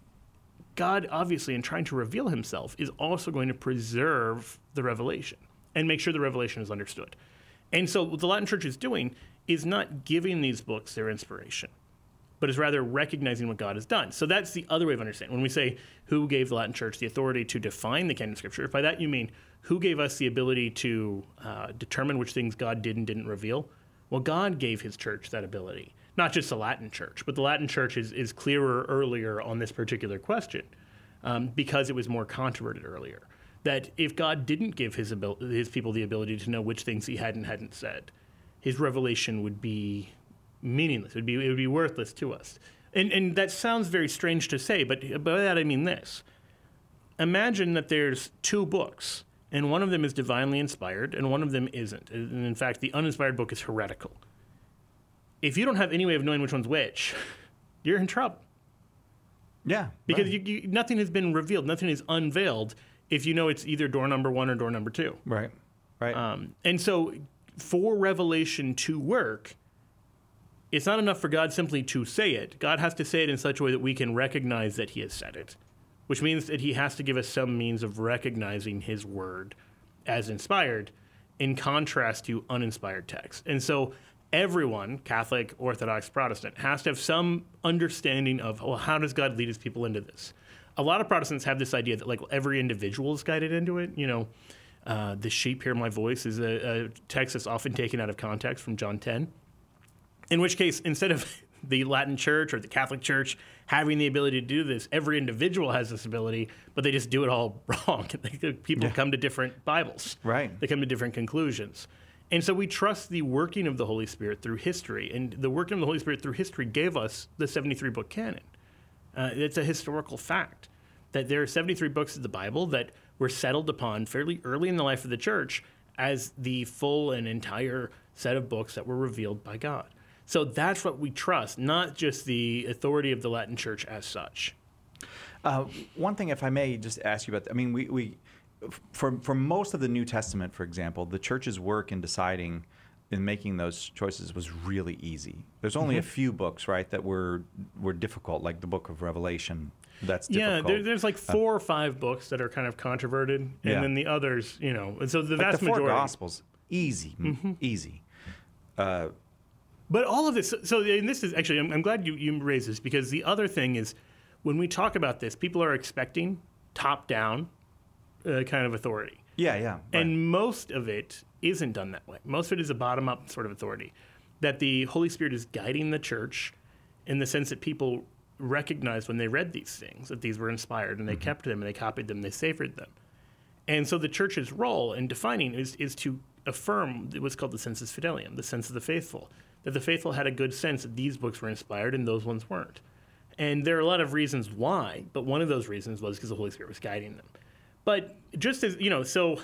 God, obviously, in trying to reveal himself, is also going to preserve the revelation and make sure the revelation is understood. And so what the Latin Church is doing is not giving these books their inspiration, but is rather recognizing what God has done. So that's the other way of understanding. When we say who gave the Latin Church the authority to define the canon of Scripture, by that you mean who gave us the ability to uh, determine which things God did and didn't reveal? Well, God gave his church that ability. Not just the Latin Church, but the Latin Church is, is clearer earlier on this particular question um, because it was more controverted earlier. That if God didn't give his, abil- his people the ability to know which things he had and hadn't said, his revelation would be meaningless. It would be, it would be worthless to us. And, and that sounds very strange to say, but by that I mean this. Imagine that there's two books, and one of them is divinely inspired, and one of them isn't. And in fact, the uninspired book is heretical. If you don't have any way of knowing which one's which, you're in trouble. Yeah. Because right. you, you, nothing has been revealed, nothing is unveiled if you know it's either door number one or door number two. Right. Right. Um, and so for revelation to work, it's not enough for God simply to say it. God has to say it in such a way that we can recognize that he has said it, which means that he has to give us some means of recognizing his word as inspired in contrast to uninspired text. And so everyone, Catholic, Orthodox, Protestant, has to have some understanding of, well, how does God lead his people into this? A lot of Protestants have this idea that like every individual is guided into it. You know, uh, the sheep hear my voice is a, a text that's often taken out of context from John ten. In which case, instead of the Latin Church or the Catholic Church having the ability to do this, every individual has this ability, but they just do it all wrong. People Yeah. come to different Bibles. Right. They come to different conclusions. And so we trust the working of the Holy Spirit through history. And the working of the Holy Spirit through history gave us the seventy-three book canon. Uh, it's a historical fact that there are seventy-three books of the Bible that were settled upon fairly early in the life of the church as the full and entire set of books that were revealed by God. So that's what we trust, not just the authority of the Latin Church as such. Uh, one thing, if I may just ask you about, I mean, we, we for, for most of the New Testament, for example, the church's work in deciding, in making those choices was really easy. There's only mm-hmm. a few books, right, that were were difficult, like the book of Revelation. That's difficult. Yeah, there, there's like four uh, or five books that are kind of controverted, and yeah. then the others, you know, and so the like vast the four majority. Gospels, easy, mm-hmm. easy. Uh, But all of this, so and this is actually, I'm, I'm glad you, you raised this, because the other thing is, when we talk about this, people are expecting top-down uh, kind of authority. Yeah, yeah. Right. And most of it isn't done that way. Most of it is a bottom-up sort of authority, that the Holy Spirit is guiding the church in the sense that people recognized when they read these things, that these were inspired, and they mm-hmm. kept them, and they copied them, they savored them. And so the church's role in defining is, is to affirm what's called the sensus fidelium, the sense of the faithful, that the faithful had a good sense that these books were inspired and those ones weren't. And there are a lot of reasons why, but one of those reasons was because the Holy Spirit was guiding them. But just as, you know, so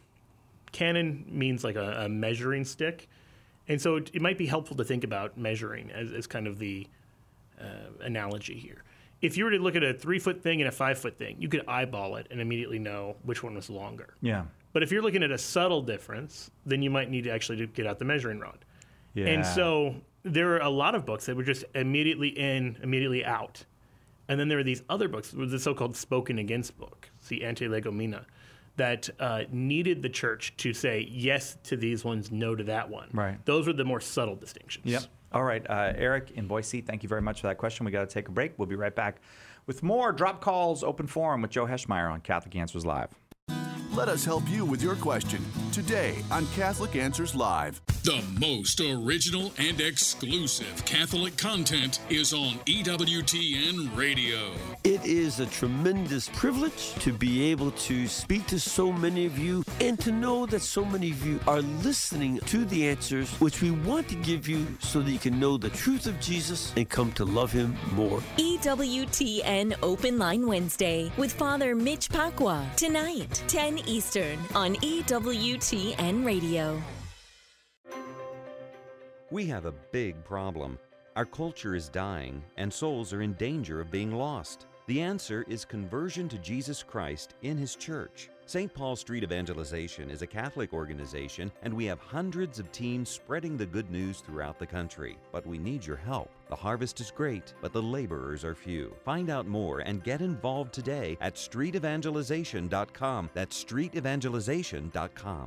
canon means like a, a measuring stick. And so it, it might be helpful to think about measuring as, as kind of the uh, analogy here. If you were to look at a three-foot thing and a five-foot thing, you could eyeball it and immediately know which one was longer. Yeah. But if you're looking at a subtle difference, then you might need to actually get out the measuring rod. Yeah. And so there are a lot of books that were just immediately in, immediately out. And then there are these other books, the so-called spoken against book, the antilegomena, that uh, needed the church to say yes to these ones, no to that one. Right. Those are the more subtle distinctions. Yep. All right. Uh, Eric in Boise, thank you very much for that question. We got to take a break. We'll be right back with more Drop Calls Open Forum with Joe Heschmeyer on Catholic Answers Live. Let us help you with your question today on Catholic Answers Live. The most original and exclusive Catholic content is on E W T N Radio. It is a tremendous privilege to be able to speak to so many of you and to know that so many of you are listening to the answers which we want to give you so that you can know the truth of Jesus and come to love him more. E W T N Open Line Wednesday with Father Mitch Pacwa tonight, ten Eastern on E W T N Radio. We have a big problem. Our culture is dying, and souls are in danger of being lost. The answer is conversion to Jesus Christ in His church. Saint Paul Street Evangelization is a Catholic organization, and we have hundreds of teams spreading the good news throughout the country. But we need your help. The harvest is great, but the laborers are few. Find out more and get involved today at street evangelization dot com. That's street evangelization dot com.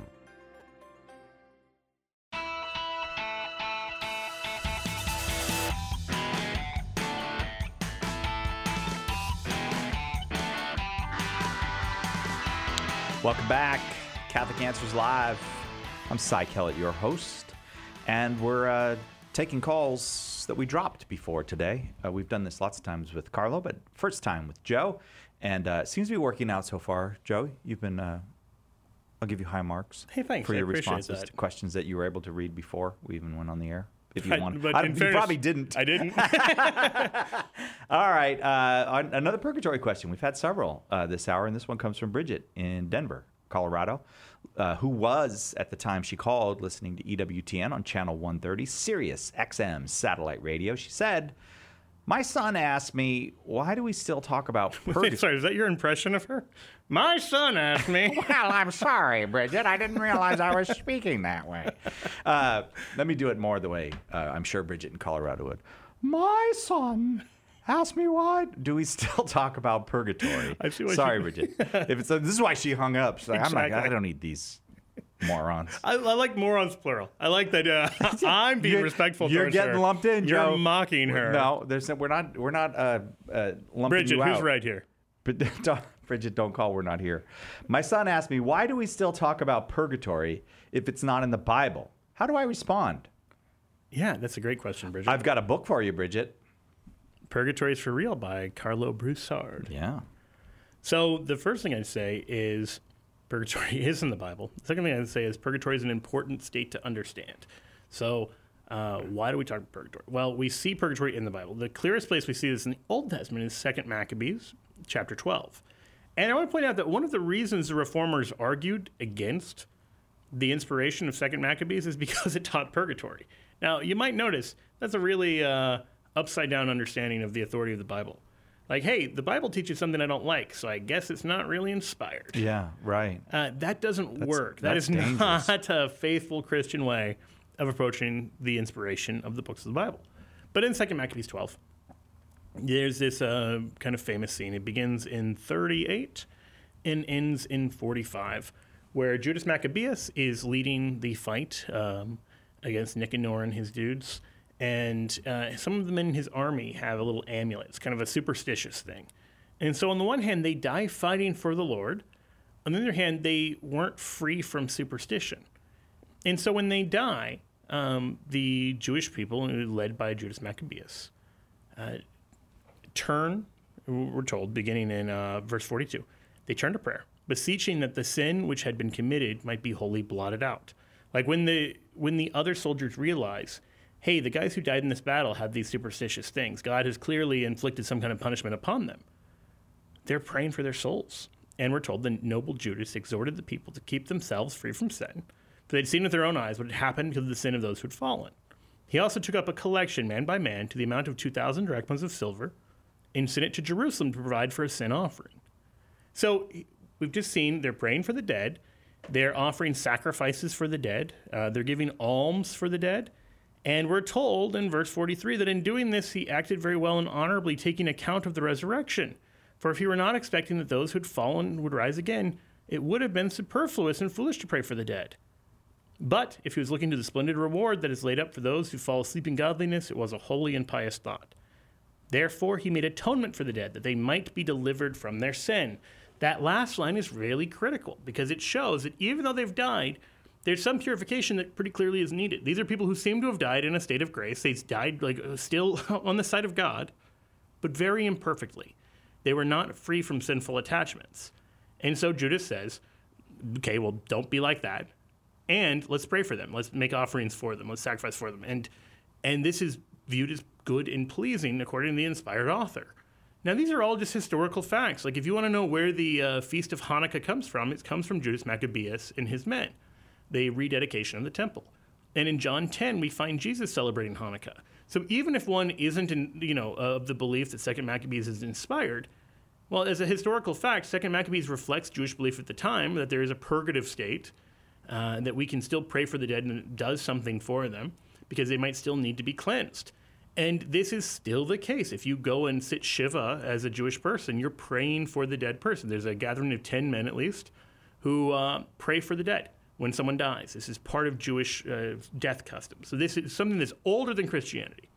Welcome back, Catholic Answers Live. I'm Cy Kellett, your host, and we're uh, taking calls that we dropped before today. Uh, we've done this lots of times with Carlo, but first time with Joe, and uh, it seems to be working out so far. Joe, you've been, uh, I'll give you high marks hey, thanks. for your I appreciate responses that. to questions that you were able to read before we even went on the air. If you But- want, but I, in you fairness, probably didn't. I didn't. All right, uh, on- another purgatory question. We've had several uh, this hour, and this one comes from Bridget in Denver, Colorado, uh, who was, at the time she called, listening to E W T N on Channel one thirty, Sirius X M satellite radio. She said, my son asked me, why do we still talk about purgatory? Sorry, is that your impression of her? My son asked me. Well, I'm sorry, Bridget. I didn't realize I was speaking that way. Uh, let me do it more the way uh, I'm sure Bridget in Colorado would. My son asked me why do we still talk about purgatory. I see what sorry, you- Bridget. If it's a, this is why she hung up. She's like, I'm Exactly. like, I don't need these morons. I, I like morons plural. I like that. Uh, I'm being You're- respectful. You're towards getting her. lumped in, You're Joe. mocking her. No, there's we're not. We're not uh, uh, lumping Bridget, you out. who's right here? But don't, Bridget, don't call. We're not here. My son asked me, why do we still talk about purgatory if it's not in the Bible? How do I respond? Yeah, that's a great question, Bridget. I've got a book for you, Bridget. Purgatory is for Real by Carlo Broussard. Yeah. So the first thing I'd say is purgatory is in the Bible. The second thing I'd say is purgatory is an important state to understand. So uh, why do we talk about purgatory? Well, we see purgatory in the Bible. The clearest place we see this in the Old Testament is Second Maccabees, chapter twelve. And I want to point out that one of the reasons the Reformers argued against the inspiration of Second Maccabees is because it taught purgatory. Now, you might notice that's a really uh, upside-down understanding of the authority of the Bible. Like, hey, the Bible teaches something I don't like, so I guess it's not really inspired. Yeah, right. Uh, that doesn't That's- work. That that's is dangerous. not a faithful Christian way of approaching the inspiration of the books of the Bible. But in Second Maccabees twelve, there's this uh, kind of famous scene. It begins in thirty-eight and ends in forty-five, where Judas Maccabeus is leading the fight um, against Nicanor and his dudes. And uh, some of the men in his army have a little amulet. It's kind of a superstitious thing. And so on the one hand, they die fighting for the Lord. On the other hand, they weren't free from superstition. And so when they die, um, the Jewish people, led by Judas Maccabeus, uh, turn, we're told, beginning in uh, verse forty-two, they turn to prayer, beseeching that the sin which had been committed might be wholly blotted out. Like when the when the other soldiers realize, hey, the guys who died in this battle had these superstitious things. God has clearly inflicted some kind of punishment upon them. They're praying for their souls. And we're told the noble Judas exhorted the people to keep themselves free from sin, for they'd seen with their own eyes what had happened because of the sin of those who had fallen. He also took up a collection, man by man, to the amount of two thousand drachmas of silver, and sent it to Jerusalem to provide for a sin offering. So we've just seen they're praying for the dead. They're offering sacrifices for the dead. Uh, they're giving alms for the dead. And we're told in verse forty-three that in doing this, he acted very well and honorably, taking account of the resurrection. For if he were not expecting that those who had fallen would rise again, it would have been superfluous and foolish to pray for the dead. But if he was looking to the splendid reward that is laid up for those who fall asleep in godliness, it was a holy and pious thought. Therefore, he made atonement for the dead, that they might be delivered from their sin. That last line is really critical, because it shows that even though they've died, there's some purification that pretty clearly is needed. These are people who seem to have died in a state of grace. They died like still on the side of God, but very imperfectly. They were not free from sinful attachments. And so Judas says, okay, well, don't be like that. And let's pray for them. Let's make offerings for them. Let's sacrifice for them. And and this is viewed as good and pleasing according to the inspired author. Now, these are all just historical facts. Like, if you want to know where the uh, Feast of Hanukkah comes from, it comes from Judas Maccabeus and his men. The rededication of the temple. And in John ten, we find Jesus celebrating Hanukkah. So even if one isn't, in, you know, of the belief that Second Maccabees is inspired, well, as a historical fact, Second Maccabees reflects Jewish belief at the time that there is a purgative state, uh, that we can still pray for the dead and it does something for them because they might still need to be cleansed. And this is still the case. If you go and sit Shiva as a Jewish person, you're praying for the dead person. There's a gathering of ten men at least who uh, pray for the dead when someone dies. This is part of Jewish uh, death custom. So this is something that's older than Christianity.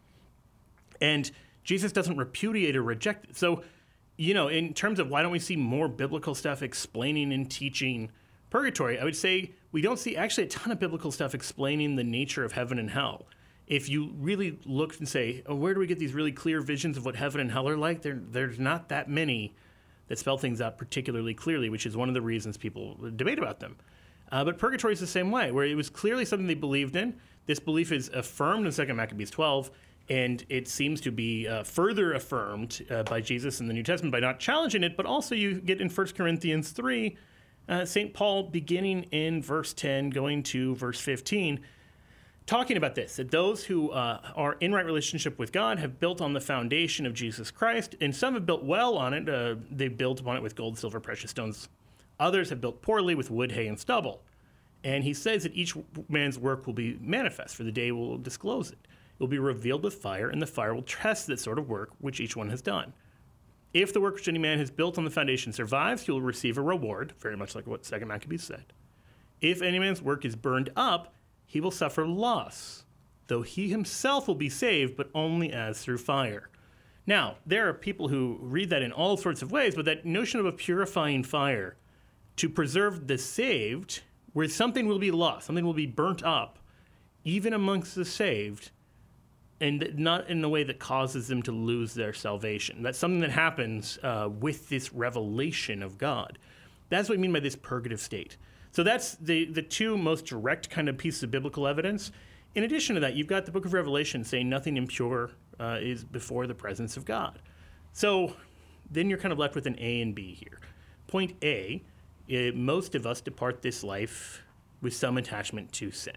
And Jesus doesn't repudiate or reject it. So, you know, in terms of why don't we see more biblical stuff explaining and teaching purgatory, I would say we don't see actually a ton of biblical stuff explaining the nature of heaven and hell. If you really look and say, oh, where do we get these really clear visions of what heaven and hell are like, there, there's not that many that spell things out particularly clearly, which is one of the reasons people debate about them. Uh, but purgatory is the same way, where it was clearly something they believed in. This belief is affirmed in Second Maccabees twelve, and it seems to be uh, further affirmed uh, by Jesus in the New Testament by not challenging it, but also you get in First Corinthians three, uh, Saint Paul beginning in verse ten, going to verse fifteen, talking about this, that those who uh, are in right relationship with God have built on the foundation of Jesus Christ, and some have built well on it. Uh, they built upon it with gold, silver, precious stones. Others have built poorly with wood, hay, and stubble. And he says that each man's work will be manifest, for the day will disclose it. It will be revealed with fire, and the fire will test that sort of work which each one has done. If the work which any man has built on the foundation survives, he will receive a reward, very much like what Second Maccabees said. If any man's work is burned up, he will suffer loss, though he himself will be saved, but only as through fire. Now, there are people who read that in all sorts of ways, but that notion of a purifying fire to preserve the saved, where something will be lost, something will be burnt up, even amongst the saved, and not in a way that causes them to lose their salvation. That's something that happens uh, with this revelation of God. That's what we mean by this purgative state. So that's the, the two most direct kind of pieces of biblical evidence. In addition to that, you've got the book of Revelation saying nothing impure uh, is before the presence of God. So then you're kind of left with an A and B here. Point A, Uh, most of us depart this life with some attachment to sin.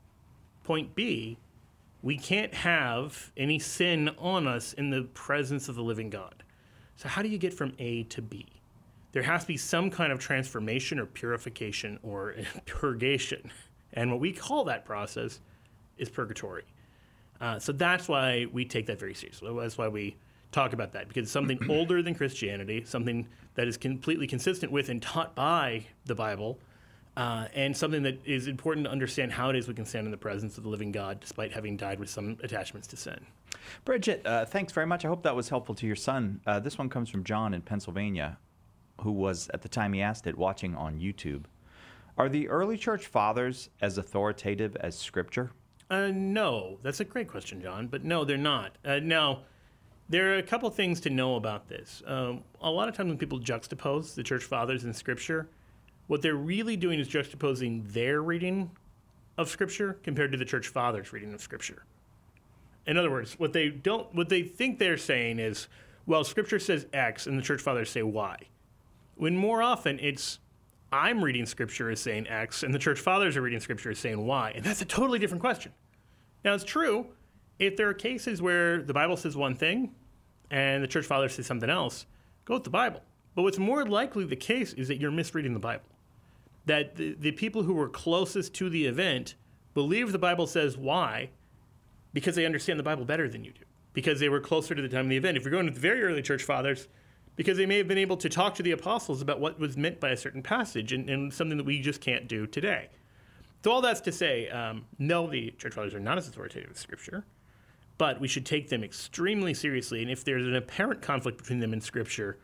Point B, we can't have any sin on us in the presence of the living God. So how do you get from A to B? There has to be some kind of transformation or purification or purgation. And what we call that process is purgatory. Uh, so that's why we take that very seriously. That's why we talk about that, because it's something older than Christianity, something that is completely consistent with and taught by the Bible, uh, and something that is important to understand how it is we can stand in the presence of the living God despite having died with some attachments to sin. Bridget, uh, thanks very much. I hope that was helpful to your son. Uh, this one comes from John in Pennsylvania, who was, at the time he asked it, watching on YouTube. Are the early church fathers as authoritative as Scripture? Uh, no. That's a great question, John, but no, they're not. Uh, now, there are a couple things to know about this. Um, a lot of times when people juxtapose the church fathers and Scripture, what they're really doing is juxtaposing their reading of Scripture compared to the church fathers' reading of Scripture. In other words, what they don't, what they think they're saying is, well, Scripture says X and the church fathers say Y. When more often it's, I'm reading Scripture as saying X and the church fathers are reading Scripture as saying Y. And that's a totally different question. Now, it's true, if there are cases where the Bible says one thing and the church fathers say something else, go with the Bible. But what's more likely the case is that you're misreading the Bible. That the, the people who were closest to the event believe the Bible says Y because they understand the Bible better than you do, because they were closer to the time of the event. If you're going to the very early church fathers, because they may have been able to talk to the apostles about what was meant by a certain passage, and, and something that we just can't do today. So all that's to say, um, no, the church fathers are not as authoritative as Scripture, but we should take them extremely seriously. And if there's an apparent conflict between them and Scripture,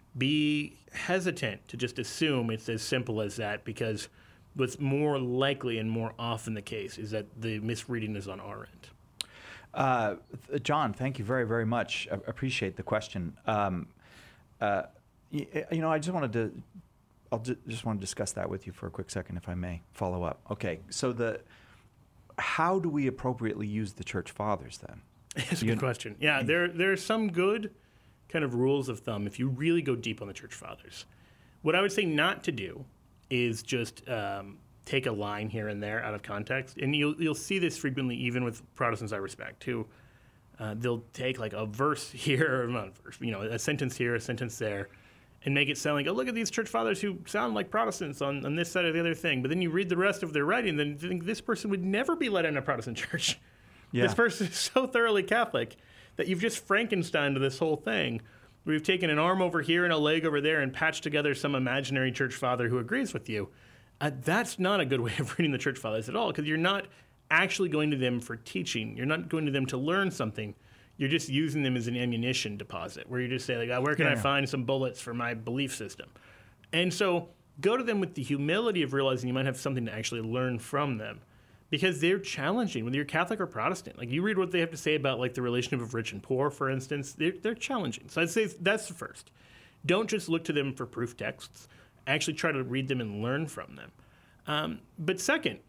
be hesitant to just assume it's as simple as that, because what's more likely and more often the case is that the misreading is on our end. Uh, John, thank you very, very much. I appreciate the question. Um, uh, you, you know, I just wanted to, I'll ju- just want to discuss that with you for a quick second, if I may follow up. Okay, so the, how do we appropriately use the church fathers then? That's a you, good question. Yeah, there there are some good kind of rules of thumb if you really go deep on the church fathers. What I would say not to do is just um, take a line here and there out of context. And you'll you'll see this frequently even with Protestants I respect, who uh, they'll take like a verse here, or not a verse, you know, a sentence here, a sentence there, and make it sound like, oh, look at these church fathers who sound like Protestants on, on this side or the other thing. But then you read the rest of their writing, then you think this person would never be let in a Protestant church. Yeah. This person is so thoroughly Catholic that you've just Frankensteined this whole thing. We've taken an arm over here and a leg over there and patched together some imaginary church father who agrees with you. Uh, that's not a good way of reading the church fathers at all, because you're not actually going to them for teaching. You're not going to them to learn something. You're just using them as an ammunition deposit, where you just say, like, oh, where can yeah, I yeah. find some bullets for my belief system? And so go to them with the humility of realizing you might have something to actually learn from them, because they're challenging, whether you're Catholic or Protestant. Like, you read what they have to say about, like, the relationship of rich and poor, for instance. They're, they're challenging. So I'd say that's the first. Don't just look to them for proof texts. Actually try to read them and learn from them. Um, but second,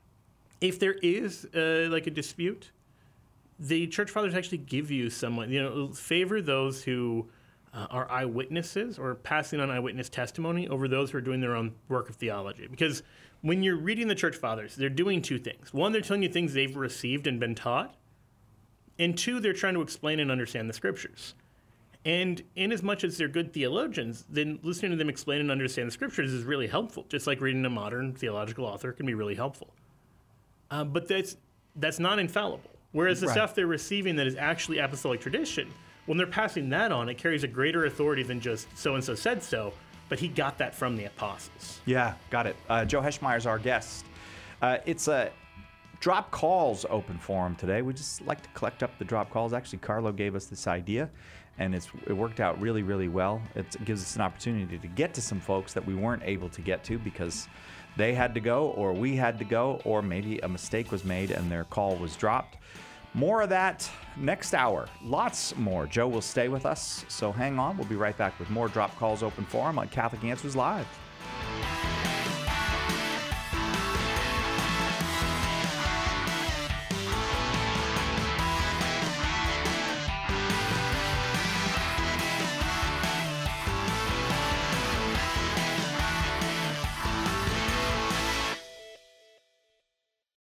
if there is, uh, like, a dispute, the church fathers actually give you someone, you know, favor those who uh, are eyewitnesses or passing on eyewitness testimony over those who are doing their own work of theology. Because when you're reading the church fathers, they're doing two things. One, they're telling you things they've received and been taught. And two, they're trying to explain and understand the Scriptures. And in as much as they're good theologians, then listening to them explain and understand the Scriptures is really helpful, just like reading a modern theological author can be really helpful. Uh, but that's that's not infallible. Whereas the right. stuff they're receiving that is actually apostolic tradition, when they're passing that on, it carries a greater authority than just so-and-so said so, but he got that from the apostles. Yeah, got it. Uh, Joe Heschmeyer is our guest. Uh, it's a drop calls open forum today. We just like to collect up the drop calls. Actually, Carlo gave us this idea, and it's it worked out really, really well. It gives us an opportunity to get to some folks that we weren't able to get to because they had to go, or we had to go, or maybe a mistake was made and their call was dropped. More of that next hour. Lots more. Joe will stay with us, so hang on. We'll be right back with more Drop Calls Open Forum on Catholic Answers Live.